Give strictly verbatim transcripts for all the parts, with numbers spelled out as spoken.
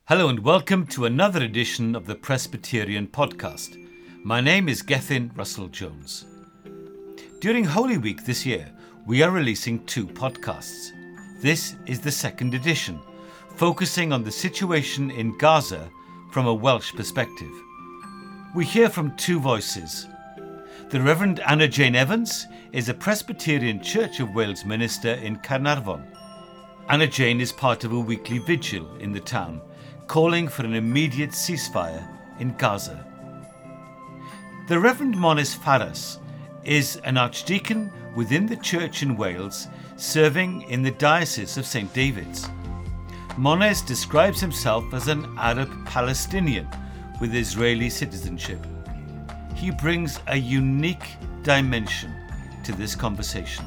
Hello and welcome to another edition of the Presbyterian Podcast. My name is Gethin Russell-Jones. During Holy Week this year, we are releasing two podcasts. This is the second edition, focusing on the situation in Gaza from a Welsh perspective. We hear from two voices. The Reverend Anna Jane Evans is a Presbyterian Church of Wales minister in Caernarfon. Anna Jane is part of a weekly vigil in the town, calling for an immediate ceasefire in Gaza. The Reverend Mones Faras is an archdeacon within the church in Wales, serving in the Diocese of Saint David's. Mones describes himself as an Arab Palestinian with Israeli citizenship. He brings a unique dimension to this conversation.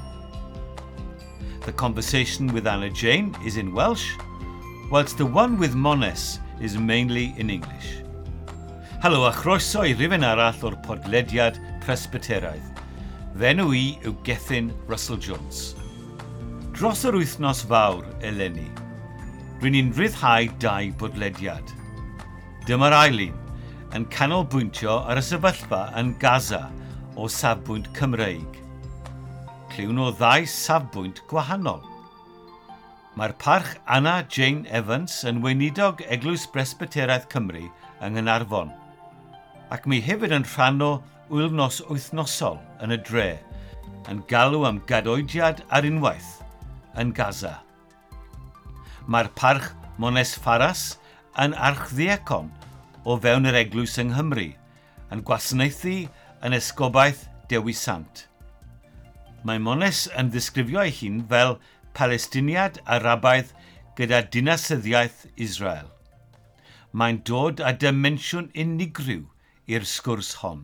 The conversation with Anna Jane is in Welsh, whilst the one with Mones is mainly in English. Helo a chroeso I rywun arall o'r podlediad Presbyteraidd. Fy enw I yw Gethin Russell-Jones. Dros yr wythnos fawr eleni, rwy'n ni'n ryddhau dau bodlediad. Dyma'r ail un, yn canolbwyntio ar y sefyllfa yn Gaza o safbwynt Cymreig. Clywn o ddau safbwynt gwahanol. Mae'r parch Anna Jane Evans yn weinidog Eglwys Presbyteraeth Cymru yng Nghaernarfon, ac mi hefyd yn rhan o wythnos wythnosol yn y dre, yn galw am gadoediad ar unwaith yn Gaza. Mae'r parch Mones Faras yn archddiacon o fewn yr Eglwys yng Nghymru, yn gwasanaethu yn esgobaeth Dewi Sant. Mae Mones yn ddisgrifio ei hun fel Palestiniad Arabaidd gyda dinasyddiaeth Israel. Mae'n dod â dimensiwn unigryw i'r sgwrs hon.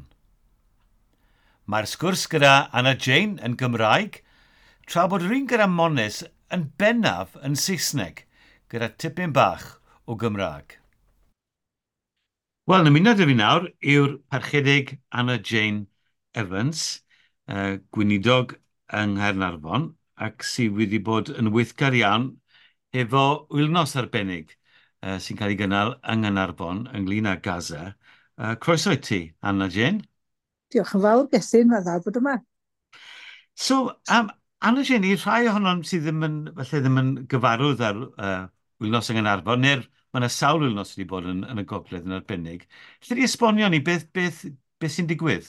Mae'r sgwrs gyda Anna Jane yn Gymraeg, tra bod yr un gyda Mones yn bennaf yn Saesneg, gyda tipyn bach o Gymraeg. Wel, ymuno dy fi nawr yw'r parchedig Anna Jane Evans, uh, gweinidog yng Nghaernarfon, ac sydd wedi bod yn weithgar iawn efo wythnos arbennig uh, sy'n cael ei gynnal yng Nghaernarfon ynglŷn â Gaza. Uh, croeso i ti, Anna Jane. Diolch yn fawr, Gethin, mae'n dda bod yma. So, um, Anna Jane, i rhai ohonom sydd ddim yn, falle ddim yn gyfarwydd ar uh, wythnos yng Nghaernarfon, neu'r mae yna sawl wythnos wedi bod yn, yn y gogledd yn arbennig. Lle di esbonio ni beth, beth, beth sy'n digwydd?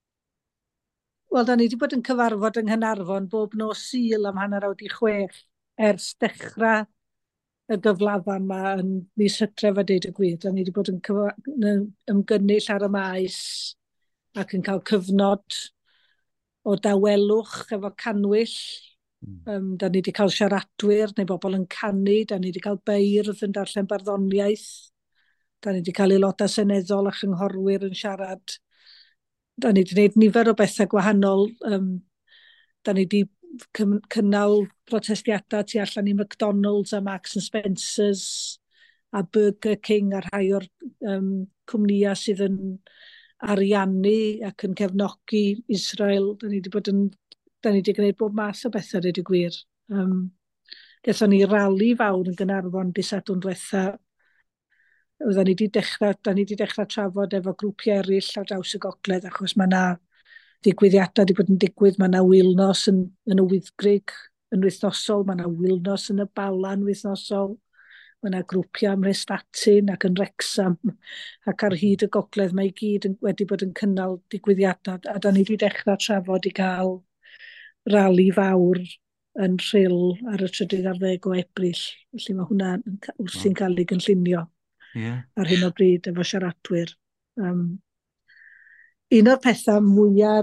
Wel, da ni wedi bod yn cyfarfod yng Nghaernarfon bob nos Sul am hanner awr di chwech ers dechrau y gyflafan yma yn mis Hydref a deud y gwir. Da ni wedi bod yn ymgynnull ar y maes ac yn cael cyfnod o dawelwch efo canwyll. Mm. Um, da ni wedi cael siaradwyr neu bobl yn canu. Da ni wedi cael beirdd yn darllen barddoniaeth. Da ni wedi cael aelodau seneddol a chynghorwyr yn siarad. Da ni wedi gwneud nifer o bethau gwahanol. Um, da ni wedi cynnal protestiadau tu allan i McDonald's a Marks and Spencer's a Burger King a rhai o'r um, cwmnïau sydd yn ariannu ac yn cefnogi Israel. Da ni wedi bod yn, da ni wedi gwneud bob math o bethau, dweud y gwir. Um, Gaethon ni rali fawr yn Gaernarfon dydd Sadwrn diwetha. Da ni wedi dechrau, da ni wedi dechrau trafod efo grwpiau eraill ar draws y gogledd, achos mae yna digwyddiadau wedi bod yn digwydd, mae yna wylnos yn, yn y Wyddgrug yn wythnosol, mae yna wylnos yn y Bala'n wythnosol, mae yna grwpiau ym Mhrestatyn ac yn Wrecsam, ac ar hyd y gogledd mae i gyd yn, wedi bod yn cynnal digwyddiadau, a da ni wedi dechrau trafod i gael rali fawr yn Rhyl ar y trydydd ar ddeg o Ebrill, felly mae hwnna wrthi'n cael ei gynllunio. Yeah. Ar hyn o bryd efo siaradwyr. Um, un o'r pethau mwyaf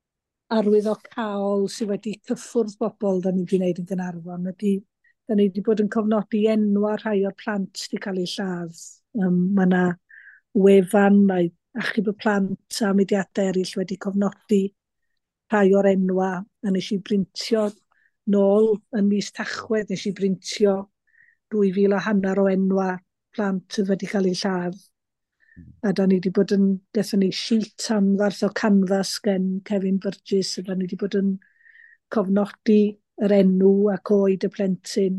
arwyddocaol sydd wedi cyffwrdd bobl da ni wedi gwneud yn Gaernarfon ydy, da ni wedi bod yn cofnodi enwa rhai o'r plant wedi cael eu lladd. Um, mae yna wefan, mae achub y plant a mudiadau eraill wedi cofnodi rhai o'r enwa, a nes i brintio nôl yn mis Tachwedd, nes i brintio dwy fil a hanner o enwa plant sydd wedi cael ei lladd. A da ni wedi bod yn, dethon ni sheet anfarth o canfas gen Kevin Burgess, a da ni wedi bod yn cofnodi yr enw ac oed y plentyn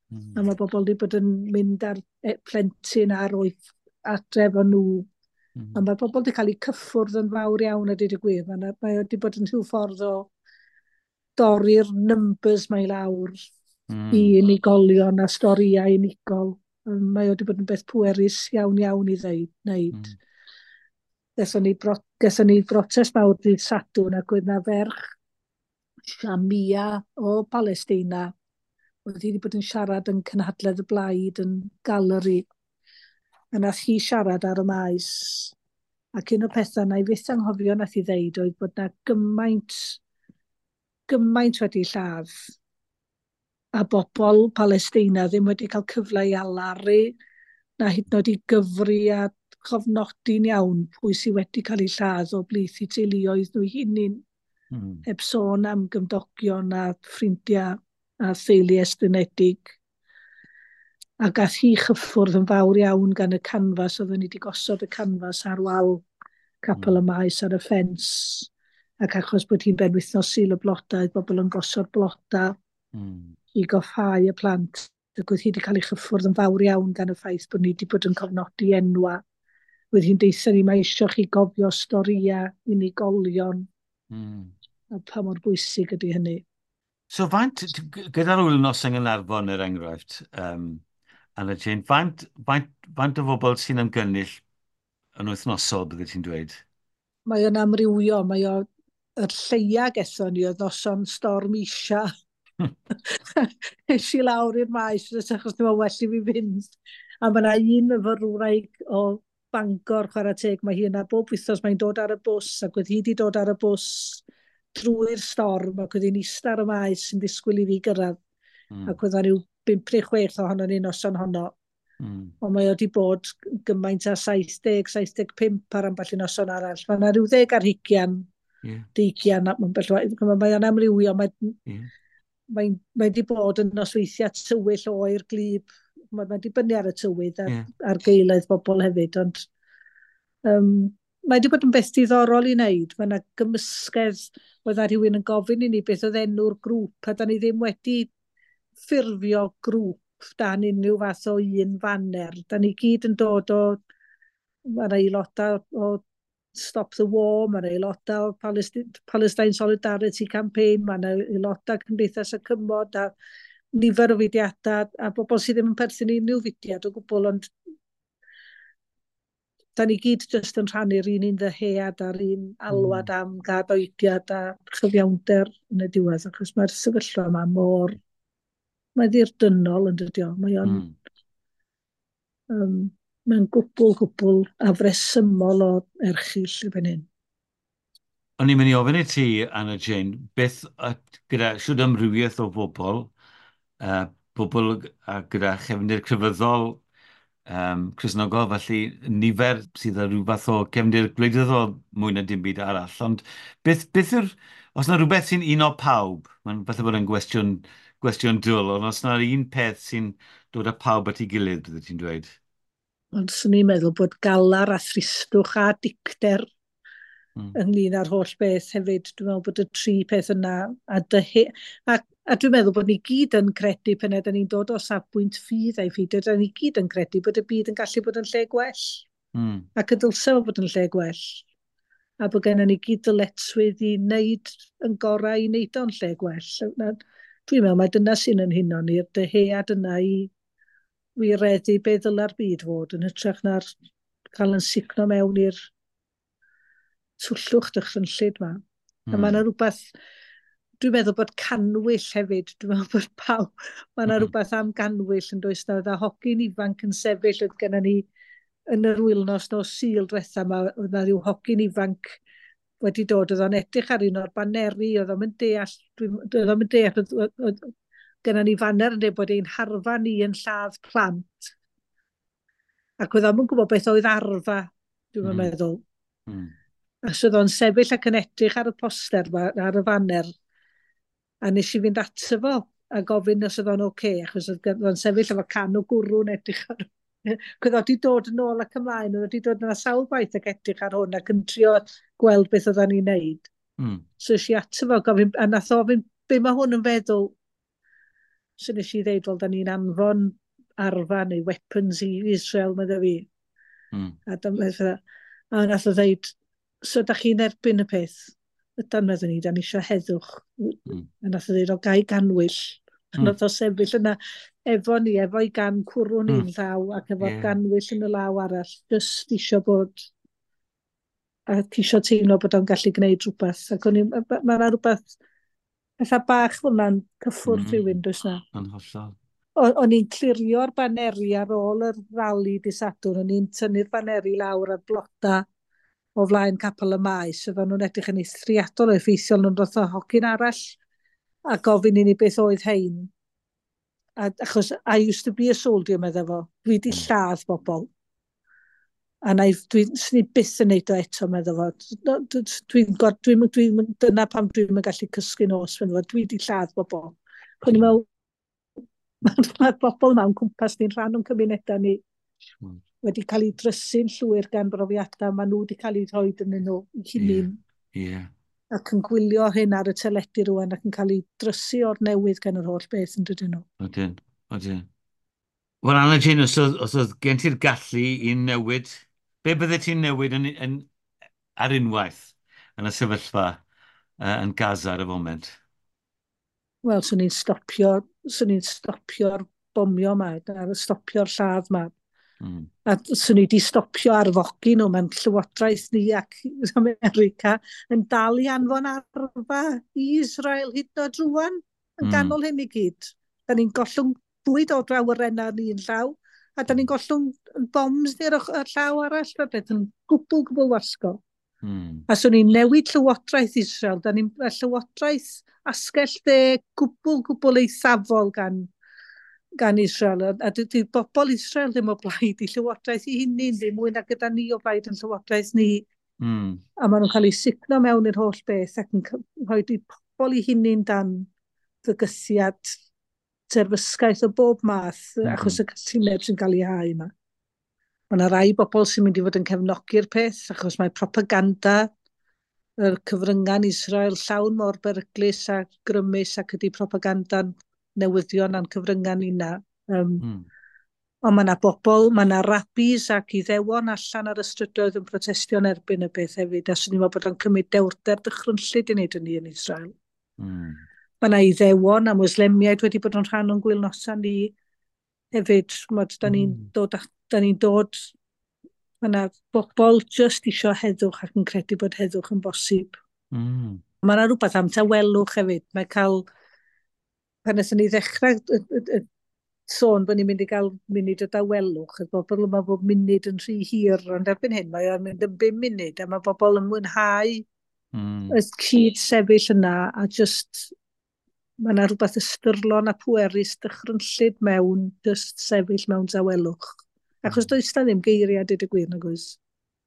Mm. A mae bobl wedi bod yn mynd ar e, plentyn ar wyth adre efo nhw. Mm. A mae bobl wedi cael eu cyffwrdd yn fawr iawn a dweud y gwir. Mae mae wedi bod yn rhyw ffordd o dorri'r numbers mae lawr Mm. i unigolion a storiau unigol. Mae wedi bod yn beth pwerus iawn iawn i ddeud. Wneud. Mm. Gesson ni, bro, gesson ni brotest mawr dydd Sadwrn ac oedd na ferch Shamia o Palestina wedi bod yn siarad yn cynhadledd y blaid yn galeri. A nath hi siarad ar y maes. Ac un o pethau na i fyth anghofio nath i ddeud oedd bod na gymaint, gymaint wedi lladd a bobl Palestina ddim wedi cael cyfle i alaru na hyd yn oed i gyfri a chofnodi'n iawn pwy sydd wedi cael ei lladd o blith i teuluoedd nhw hunain. Mm. Heb sôn am gymdogion a ffrindiau a theulu estynedig. A gath hi chyffwrdd yn fawr iawn gan y canfas, oedden ni wedi gosod y canfas ar wal capel y maes ar y ffens. Ac achos bod hi'n benwythnos sil y blodau, bobl yn gosod bloda Mm. i goffhau y plant. Ac oedd hi wedi cael ei chyffwrdd yn fawr iawn gan y ffaith bod ni wedi bod yn cofnodi enwa. Oedd hi'n deithio ni, mae eisiau chi gofio storia unigolion Mm. a pa mor bwysig ydy hynny. So faint, gyda'r wythnos yng Nghaernarfon er enghraifft, um, Anna Jane, faint, faint, faint o bobl sy'n ymgynnull yn wythnosol, bydde ti'n dweud? Mae o'n amrywio, mae o yr lleia gethon ni oedd noson storm isa. Eisi lawr i'r maes, achos ddim yn well i fi fynd. A mae yna un myfyrwraig o Bangor, chwarae teg, mae hi yna bob wythnos, mae'n dod ar y bws, ac oedd hi wedi dod ar y bws drwy'r storm, ac oedd hi'n eistedd ar y maes sy'n disgwyl i fi gyrraedd. Mm. Ac oedd yna rhyw bump neu chwech ohono ni noson honno. Mm. Ond mae wedi bod gymaint a saith deg, saith deg pump ar ambell i noson arall. Mae yna rhyw ddeg ar higian, Yeah. deigian, mae yna amrywio, mae Yeah. Mae mae wedi bod yn nosweithiau tywyll oer glib. Mae mae wedi bynnu ar y tywydd ar, Yeah. ar geilaidd bobl hefyd, ond um, mae wedi bod yn beth diddorol i wneud. Mae yna gymysgedd, oedd na rhywun yn gofyn i ni beth oedd enw'r grŵp, a da ni ddim wedi ffurfio grŵp dan unrhyw fath o un faner. Da ni gyd yn dod o, mae yna aelodau o Stop the War, mae yna aelodau o Palestine, Palestine Solidarity Campaign, mae yna aelodau Cymdeithas y Cymod a nifer o fudiadau a bobl sydd ddim yn perthyn i unrhyw fudiad o gwbl, ond da ni gyd jyst yn rhannu'r un un ddyhead a'r un alwad am gadoediad a chyfiawnder yn y diwedd, achos mae'r sefyllfa yma mor, mae ddirdynol yn dydio. Mae o'n Mm. um, mae'n gwbl, gwbl afresymol o erchill i fan hyn. O'n i'n mynd i ofyn i ti, Anna Jane, beth uh, gyda siwr amrywiaeth o bobl, uh, bobl uh, gyda chefndir crefyddol, um, Cresnogol, felly nifer sydd â rhyw fath o cefndir gwleidyddol mwy na dim byd arall. Ond beth, beth yw'r, os yna rhywbeth sy'n un o pawb, mae'n falle bod yn gwestiwn, gwestiwn dwl, ond os yna un peth sy'n dod â pawb at ei gilydd, bydde ti'n dweud? Ond swn i'n meddwl bod galar a thristwch a dicter Mm. ynglyn â'r holl beth hefyd. Dwi'n meddwl bod y tri peth yna a dyhe... A, a dwi'n meddwl bod ni gyd yn credu pan ydym ni'n dod o safbwynt ffydd a'i ffydd, ydym ni gyd yn credu bod y byd yn gallu bod yn lle gwell. Mm. Ac y dylse fo bod yn lle gwell. A bod gennym ni gyd dyletswydd i wneud yn gorau i wneud o'n lle gwell. Dwi'n meddwl mae dyna sy'n yn hynno ni'r dyhead yna i wireddu be ddyla'r byd fod yn hytrach na'r cael yn sicno mewn i'r twllwch dychrynllyd yma. Mm. A mae yna rhywbeth, dwi'n meddwl bod canwyll hefyd, dwi'n meddwl bod pawb, mae yna rhywbeth am ganwyll yn does na, oedd a hogyn ifanc yn sefyll, oedd gennym ni yn yr wythnos nos Sul diwetha yma, oedd na rhyw hogyn ifanc wedi dod, oedd o'n edrych ar un o'r baneri, oedd o'n mynd deall, oedd o'n mynd deall, oedd, oedd, gennym ni faner yn dweud bod ein harfa ni yn lladd plant. Ac oedd o'n gwybod beth oedd arfa, dwi'n mm. meddwl. Mm. A sydd o'n sefyll ac yn edrych ar y poster, ar y faner, a nes i fynd ato fo a gofyn os oedd o'n oce, okay, achos oedd o'n sefyll efo can o gwrw'n edrych ar... Cwyd oedd wedi dod yn ôl ac ymlaen, oedd wedi dod yna sawl gwaith ac edrych ar hwn ac yn trio gweld beth oedd o'n ei wneud. Mm. So eisiau ato fo gofyn, a nath ofyn, be mae hwn yn feddwl? So nes i ddeud, wel, da ni'n anfon arfa neu weapons i Israel, medda fi. Mm. A, a nath o ddeud, so da chi'n erbyn y peth? Ydan, meddwl ni, da ni eisiau heddwch. Mm. A nath o ddeud, o gai ganwyll. Mm. Nath o sefyll yna efo ni, efo'i gan cwrw ni'n mm. llaw, ac efo yeah. ganwyll yn y law arall, just isio bod, a isio teimlo bod o'n gallu gwneud rhywbeth. Ac mae'n rhywbeth, eitha bach hwnna'n cyffwrdd mm. rhywun, dwi'n na. Yn hollol. O'n i'n clirio'r baneri ar ôl yr rali di Sadwrn, o'n i'n tynnu'r baneri lawr ar bloda o flaen capel y maes, so nhw'n edrych yn eithriadol o effeithiol nhw'n dod o hogyn arall, a gofyn i ni beth oedd hein. A, achos, I used to be a soldier, meddwl fo. Dwi di lladd bobl. A dwi'n dwi byth yn neud o eto, meddwl fo. Dwi'n dwi, dwi, dwi, dyna pam dwi'n gallu cysgu nos, meddwl fo. Dwi di lladd bobl. Chwn i'n meddwl, mae'r bobl yma'n cwmpas ni'n rhan o'n cymunedau ni wedi cael ei drysu'n llwyr gan brofiadau, maen nhw wedi cael ei rhoi yn nhw i hunin. Yeah, yeah. Ac yn gwylio hyn ar y teledu rwan ac yn cael ei drysu o'r newydd gan yr holl beth yn dydyn nhw. Odyn, odyn. Wel, Anna Jane, os oedd gen ti'r gallu i newid, be bydde ti'n newid yn, yn, ar unwaith yn y sefyllfa uh, yn Gaza ar y foment? Wel, swn i'n stopio, swn i'n stopio'r bomio yma, stopio'r lladd yma. Mm. A swn i wedi stopio arfogi nhw mewn llywodraeth ni ac America yn dal i anfon arfa i Israel hyd o drwan yn mm. ganol hyn i gyd. Da ni'n gollwng bwyd o draw yr enna ni'n llaw, a da ni'n gollwng bombs ni'r llaw arall, rhaid yn gwbl gwbl wasgo. Mm. A swn i'n newid llywodraeth Israel, da ni'n llywodraeth asgell dde gwbl gwbl eithafol gan gan Israel, a dydy bobl Israel ddim o blaid i llywodraeth i hunin, ddim mwy na gyda ni o blaid yn llywodraeth ni. Mm. A maen nhw'n cael ei signo mewn i'r holl beth ac yn rhoi i bobl i hunin dan fygythiad terfysgaeth o bob math, mm. achos y cytundeb sy'n cael ei hau yma. Mae yna rai bobl sy'n mynd i fod yn cefnogi'r peth, achos mae propaganda yr cyfryngan Israel llawn mor beryglus a grymus ac ydy propaganda'n newyddion a'n cyfryngan ni'na. Um, mm. Ond mae yna bobl, mae yna rabis ac iddewon allan ar y strydoedd yn protestio'n erbyn y beth hefyd, a swn i'n meddwl bod o'n cymryd dewrder dychrynllyd i wneud hynny yn Israel. Mm. Mae yna iddewon a Mwslemiaid wedi bod yn rhan o'n gwylnosa ni hefyd. Da ni'n mm. dod, da ni'n dod, mae yna bobl just isio heddwch ac yn credu bod heddwch yn bosib. Mm. Mae yna rhywbeth am tawelwch hefyd. Mae cael pan ysyn ni ddechrau y, y, y, sôn bod ni'n mynd i gael munud o dawelwch, y bobl yma bod munud yn rhy hir, ond erbyn hyn mae'n mynd yn bum munud, a mae bobl yn mwynhau mm. y cyd sefyll yna, a just mae yna rhywbeth ystyrlon a pwerus dychrynllyd mewn, just sefyll mewn dawelwch. Achos does da ddim geiriad i dy gwir na gwrs.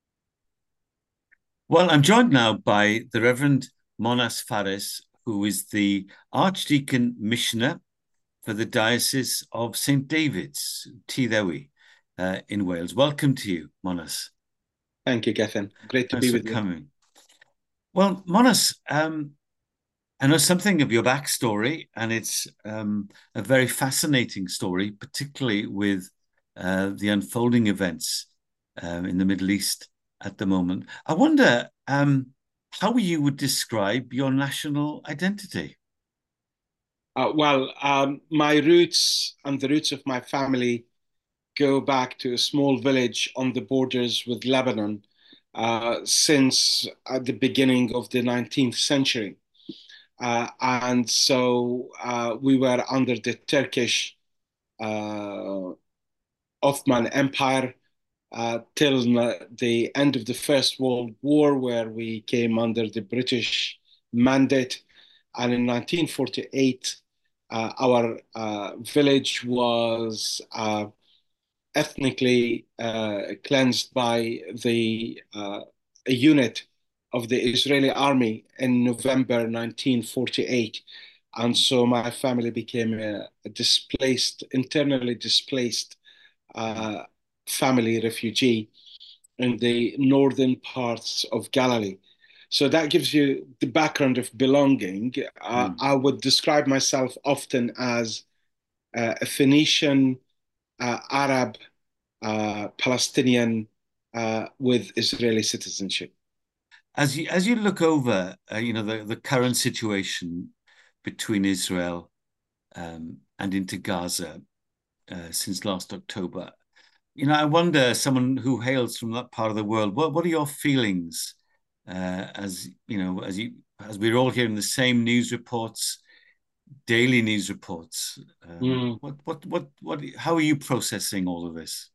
Well, I'm joined now by the Reverend Monas Faris, who is the Archdeacon Missioner for the Diocese of Saint David's, Tyddewi, uh, in Wales. Welcome to you, Monas. Thank you, Gethin. Great to Thanks be with for you. coming. Well, Monas, um, I know something of your backstory, and it's um, a very fascinating story, particularly with uh, the unfolding events um, in the Middle East at the moment. I wonder um, how you would describe your national identity. Uh, well, um, my roots and the roots of my family go back to a small village on the borders with Lebanon uh, since at the beginning of the nineteenth century. Uh, and so uh, we were under the Turkish uh, Ottoman Empire uh, till the end of the First World War, where we came under the British mandate. And in nineteen forty-eight, uh, our uh, village was uh, ethnically uh, cleansed by the uh, a unit of the Israeli army in November nineteen forty-eight. And so my family became a, a displaced, internally displaced uh, family refugee in the northern parts of Galilee. So that gives you the background of belonging. Uh, mm. I would describe myself often as uh, a Phoenician uh, Arab uh, Palestinian uh, with Israeli citizenship. As you as you look over, uh, you know, the, the current situation between Israel um, and into Gaza uh, since last October, you know, I wonder, someone who hails from that part of the world, what what are your feelings uh, as you know, as you as we're all hearing the same news reports, daily news reports. Um, Mm. what what what what? How are you processing all of this?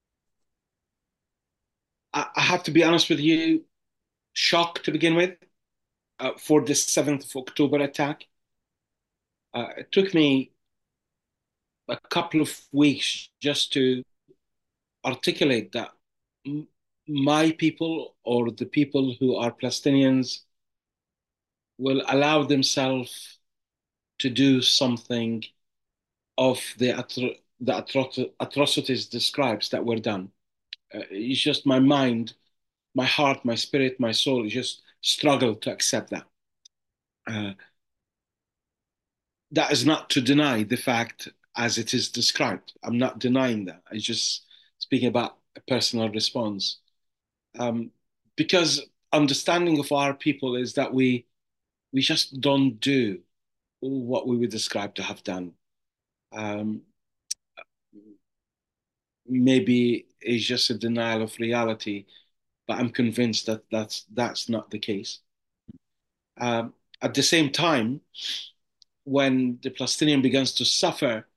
I, I have to be honest with you, shocked to begin with uh, for the seventh of October attack. Uh, it took me a couple of weeks just to articulate that m- my people or the people who are Palestinians will allow themselves to do something of the atro the atro atrocities describes that were done. Uh, it's just my mind, my heart, my spirit, my soul just struggle to accept that. Uh, that is not to deny the fact as it is described. I'm not denying that. I just speaking about a personal response. Um, because understanding of our people is that we we just don't do what we would describe to have done. Um, maybe it's just a denial of reality, but I'm convinced that that's that's not the case. Um, at the same time, when the Palestinian begins to suffer,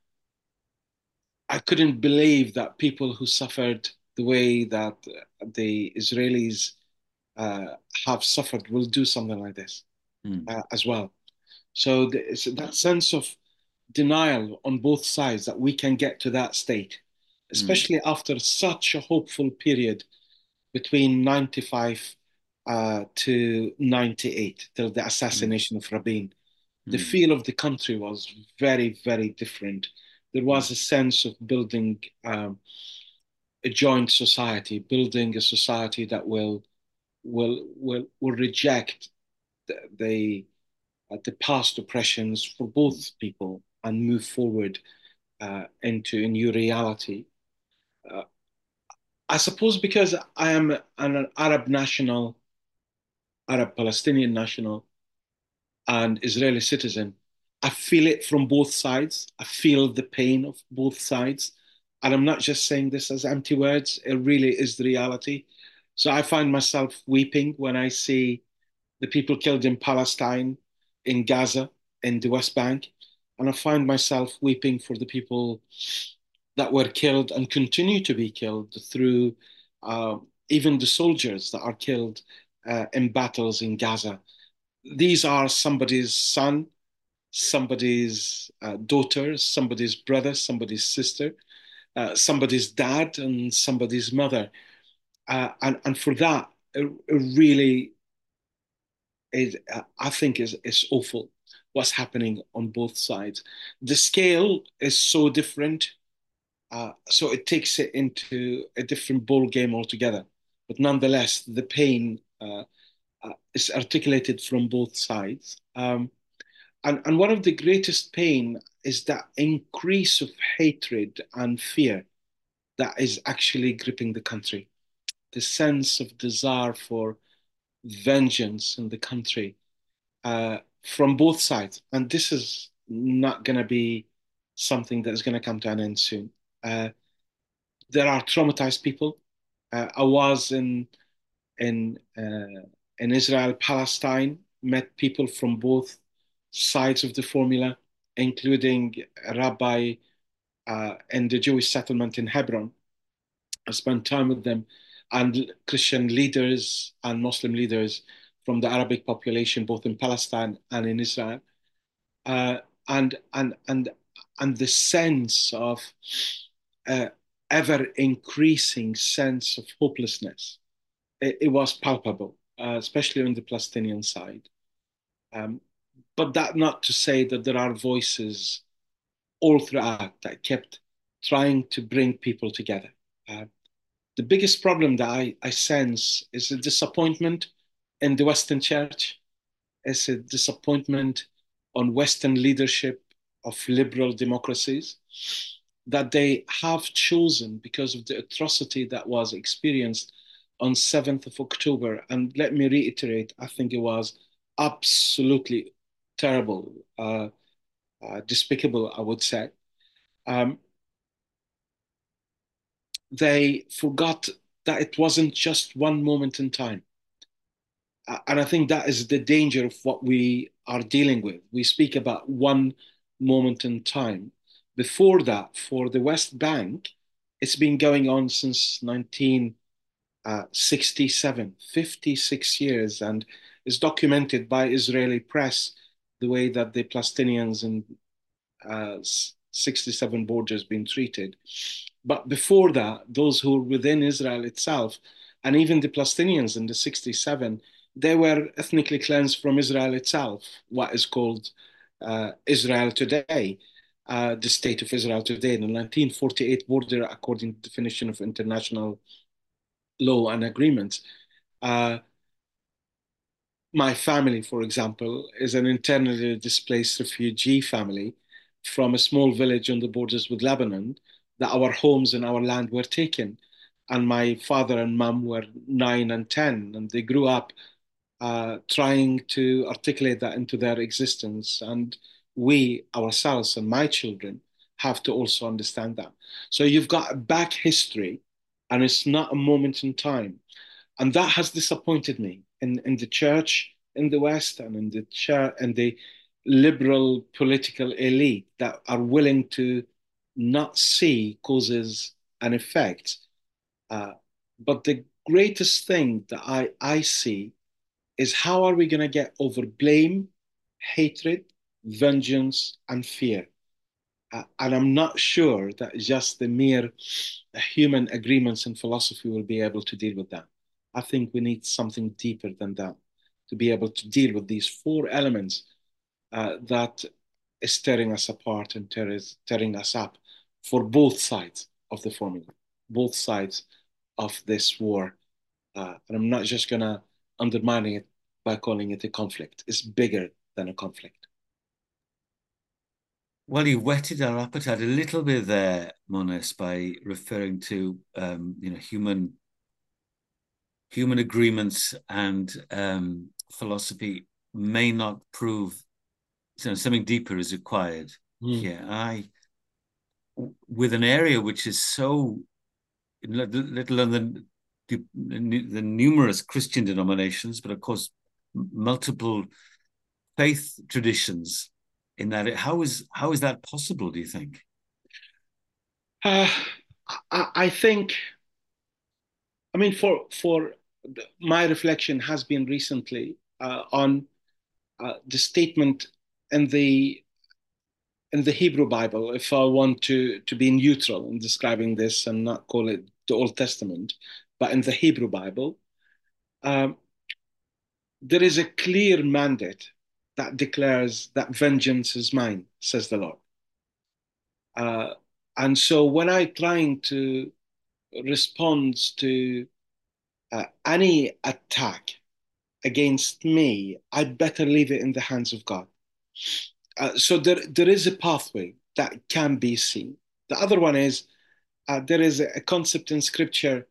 I couldn't believe that people who suffered the way that the Israelis uh, have suffered will do something like this Mm, uh, as well. So it's that sense of denial on both sides that we can get to that state, mm, especially after such a hopeful period between ninety-five uh, to ninety-eight, till the mm, assassination of Rabin. The mm, feel of the country was very, very different. There mm, was a sense of building um, a joint society, building a society that will will will will reject the the, uh, the past oppressions for mm, both people and move forward uh, into a new reality. Uh, I suppose because I am an Arab national, Arab Palestinian national, and Israeli citizen, I feel it from both sides. I feel the pain of both sides. And I'm not just saying this as empty words, it really is the reality. So I find myself weeping when I see the people killed in Palestine, in Gaza, in the West Bank. And I find myself weeping for the people that were killed and continue to be killed through uh, even the soldiers that are killed uh, in battles in Gaza. These are somebody's son, somebody's uh, daughter, somebody's brother, somebody's sister, uh, somebody's dad, and somebody's mother. Uh, and, and for that, it, it really is, uh, I think, is, is awful what's happening on both sides. The scale is so different, uh, so it takes it into a different ball game altogether. But nonetheless, the pain uh, uh, is articulated from both sides. Um, And, and one of the greatest pain is that increase of hatred and fear that is actually gripping the country. The sense of desire for vengeance in the country uh, from both sides. And this is not going to be something that is going to come to an end soon. Uh, there are traumatized people. Uh, I was in in uh, in Israel, Palestine, met people from both sides of the formula, including a rabbi uh, in the Jewish settlement in Hebron. I spent time with them, and Christian leaders and Muslim leaders from the Arabic population, both in Palestine and in Israel, uh, and and and and the sense of uh, ever increasing sense of hopelessness. It, it was palpable, uh, especially on the Palestinian side. Um, but that not to say that there are voices all throughout that kept trying to bring people together. Uh, the biggest problem that I, I sense is a disappointment in the Western Church, is a disappointment on Western leadership of liberal democracies. that they have chosen because of the atrocity that was experienced on seventh of October. And let me reiterate, I think it was absolutely terrible, uh, uh, despicable, I would say. Um, they forgot that it wasn't just one moment in time. Uh, and I think that is the danger of what we are dealing with. We speak about one moment in time. Before that, for the West Bank, it's been going on since nineteen sixty-seven, fifty-six years, and is documented by Israeli press the way that the Palestinians in uh, sixty-seven borders been treated. But before that, those who were within Israel itself, and even the Palestinians in the sixty-seven, they were ethnically cleansed from Israel itself, what is called uh, Israel today, uh, the state of Israel today, the nineteen forty-eight border, according to the definition of international law and agreements. Uh, my family, for example, is an internally displaced refugee family from a small village on the borders with Lebanon, that our homes and our land were taken. And my father and mum were nine and ten, and they grew up uh, trying to articulate that into their existence. And we ourselves and my children have to also understand that. So you've got a back history, and it's not a moment in time. And that has disappointed me in, in the church in the West and in the church and the liberal political elite that are willing to not see causes and effects. Uh, but the greatest thing that I, I see is how are we going to get over blame, hatred, vengeance, and fear? Uh, and I'm not sure that just the mere human agreements and philosophy will be able to deal with that. I think we need something deeper than that to be able to deal with these four elements uh, that is tearing us apart and tear is, tearing us up for both sides of the formula, both sides of this war. Uh, and I'm not just going to undermine it by calling it a conflict. It's bigger than a conflict. Well, you whetted our appetite a little bit there, Mones, by referring to um, you know human human agreements and um, philosophy may not prove, you know, something deeper is required. Mm. Yeah, I with an area which is so little than the, the numerous Christian denominations, but of course multiple faith traditions. In that, how is how is that possible? Do you think? Uh, I, I think. I mean, for for my reflection has been recently uh, on uh, the statement in the in the Hebrew Bible. If I want to to be neutral in describing this and not call it the Old Testament, but in the Hebrew Bible, um, there is a clear mandate that declares that vengeance is mine, says the Lord. Uh, and so when I trying to respond to uh, any attack against me, I'd better leave it in the hands of God. Uh, so there, there is a pathway that can be seen. The other one is uh, there is a concept in Scripture,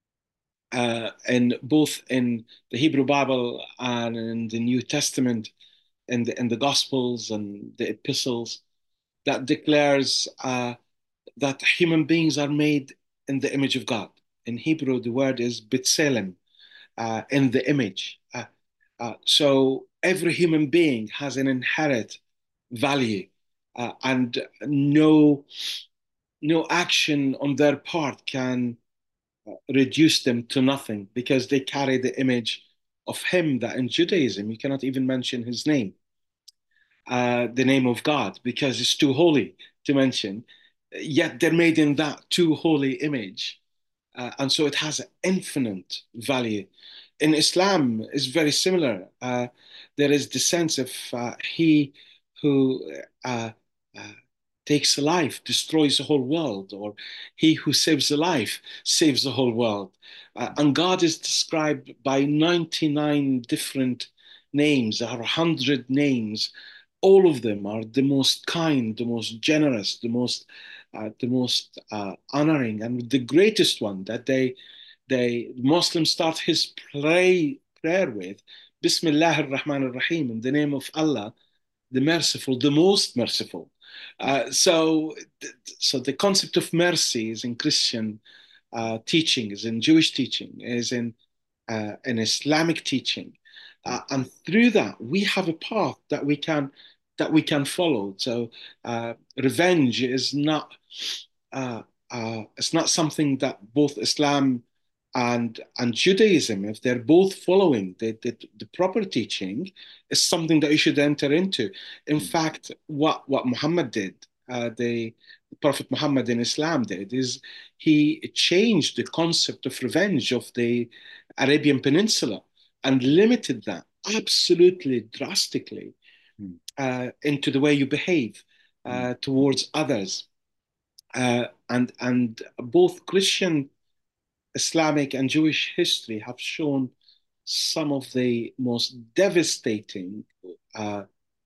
uh, in both in the Hebrew Bible and in the New Testament, in the in the Gospels and the epistles, that declares uh, that human beings are made in the image of God. In Hebrew, the word is B'Tselem, uh, in the image. Uh, uh, so every human being has an inherent value, uh, and no no action on their part can reduce them to nothing because they carry the image of him that in Judaism you cannot even mention his name, uh, the name of God, because it's too holy to mention. Yet they're made in that too holy image. Uh, and so it has infinite value. In Islam, it's very similar. Uh, there is the sense of uh, he who uh, uh, takes a life destroys the whole world, or he who saves a life saves the whole world. Uh, and God is described by ninety-nine different names. There are one hundred names all of them are the most kind, the most generous, the most uh, the most uh, honoring, and the greatest one that they they Muslims start his pray, prayer with Bismillah ar-Rahman ar-Rahim, in the name of Allah, the merciful, the most merciful. Uh, so, so the concept of mercy is in Christian uh, teaching, is in Jewish teaching, is in uh, in Islamic teaching, uh, and through that we have a path that we can that we can follow. So, uh, revenge is not uh, uh, it's not something that both Islam and and Judaism, if they're both following the, the, the proper teaching, is something that you should enter into. In Mm. fact, what what Muhammad did, uh, the, the Prophet Muhammad in Islam did, is he changed the concept of revenge of the Arabian Peninsula and limited that absolutely drastically Mm. uh, into the way you behave uh, towards others. Uh, and and both Christian, Islamic, and Jewish history have shown some of the most devastating, uh,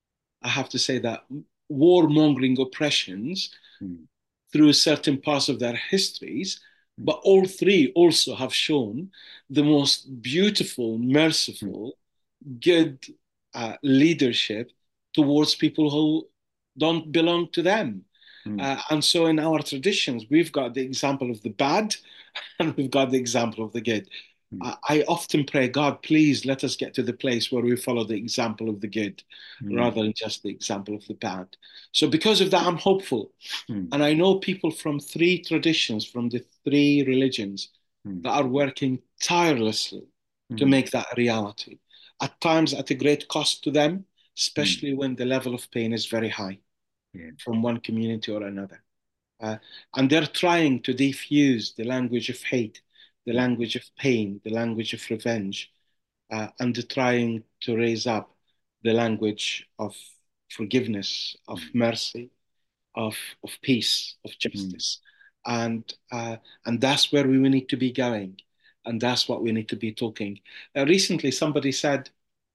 I have to say that, warmongering oppressions Mm. through certain parts of their histories. Mm. But all three also have shown the most beautiful, Mm. merciful, good uh, leadership towards people who don't belong to them. Mm. Uh, and so in our traditions, we've got the example of the bad and we've got the example of the good. Mm. I, I often pray, God, please let us get to the place where we follow the example of the good Mm. rather than just the example of the bad. So because of that, I'm hopeful. Mm. And I know people from three traditions, from the three religions, Mm. that are working tirelessly to Mm. make that a reality. At times at a great cost to them, Mm. especially when the level of pain is very high Yeah. from one community or another. Uh, and they're trying to diffuse the language of hate, the Mm. language of pain, the language of revenge, uh, and they're trying to raise up the language of forgiveness, of Mm. mercy, of, of peace, of Mm. justice. And, uh, and that's where we need to be going. And that's what we need to be talking. Uh, recently, somebody said,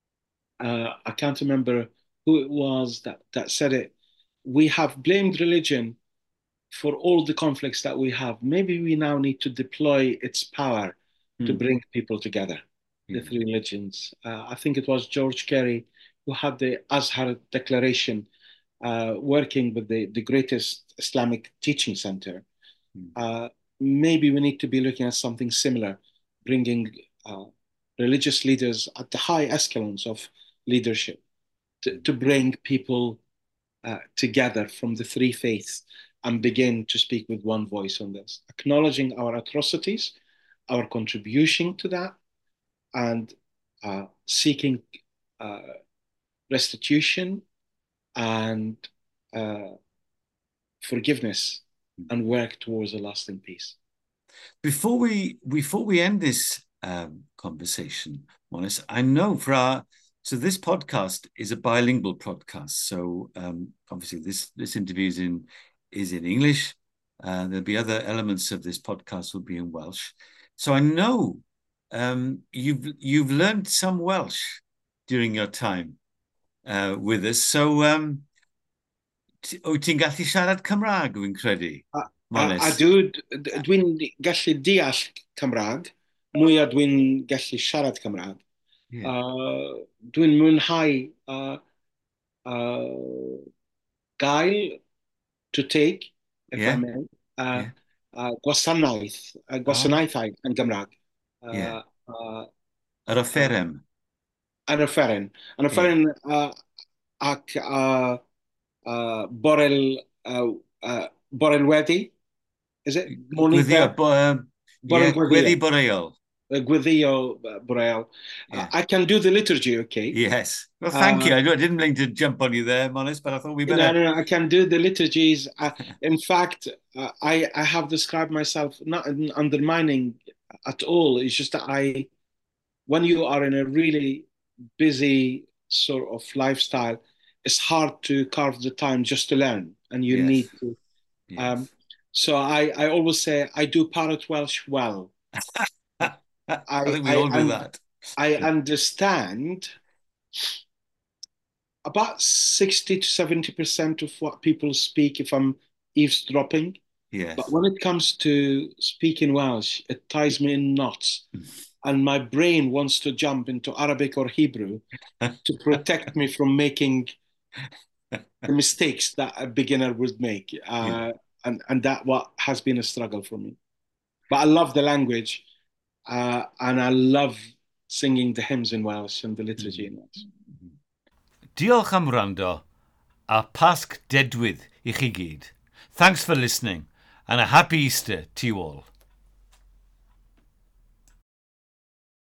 uh, I can't remember who it was that, that said it, we have blamed religion for all the conflicts that we have. Maybe we now need to deploy its power to Mm. bring people together, the Yeah. three religions. Uh, I think it was George Carey who had the Azhar Declaration, uh, working with the, the greatest Islamic teaching center. Mm. Uh, maybe we need to be looking at something similar, bringing uh, religious leaders at the high echelons of leadership to, to bring people uh, together from the three faiths and begin to speak with one voice on this, acknowledging our atrocities, our contribution to that, and uh, seeking uh, restitution and uh, forgiveness and work towards a lasting peace. Before we before we end this um, conversation, Monis, I know for our so this podcast is a bilingual podcast. So um, obviously this this interview is in is in English. Uh, there'll be other elements of this podcast will be in Welsh. So I know um, you've you've learned some Welsh during your time uh, with us. So um, wyt ti'n gallu siarad Cymraeg, wy'n credu, A, a, Monis? a dwi, dwi'n gallu deall Cymraeg, mwy a dwi'n gallu siarad Cymraeg. Yeah. Uh, dwi'n mwynhau uh, uh, gael, to take, if I Yeah. may, uh, Yeah. uh, gwasanaeth, uh, Oh, gwasanaethau yn Gymraeg. Uh, yeah. uh, Yr uh, offerem. Yn y fferin. Yn y Yeah. fferin uh, ac uh, uh, borel, uh, uh, borel wedi, is it? Morning Gwyddio, prayer? bo, um, Borel yeah, gweddi gweddio. boreol. Uh, gweddio uh, borel. Uh, Yeah. I can do the liturgy, okay? Yes. Well, thank Uh, you. I didn't mean to jump on you there, Monis, but I thought we No, better. no, no, I can do the liturgies. Uh, in fact, uh, I, I have described myself not in undermining at all. It's just that I, when you are in a really busy sort of lifestyle, it's hard to carve the time just to learn, and you Yes. need to. Um, Yes. so I, I always say I do parrot Welsh well. I I, think we I, all do un- that. I understand about sixty to seventy percent of what people speak if I'm eavesdropping. Yes. But when it comes to speaking Welsh, it ties me in knots. And my brain wants to jump into Arabic or Hebrew to protect me from making the mistakes that a beginner would make. Uh, Yeah. and, and that what has been a struggle for me. But I love the language, uh, and I love singing the hymns in Welsh and the liturgy in Welsh. Diolch am wrando a Pasg Dedwydd I chi gyd. Thanks for listening and a happy Easter to you all.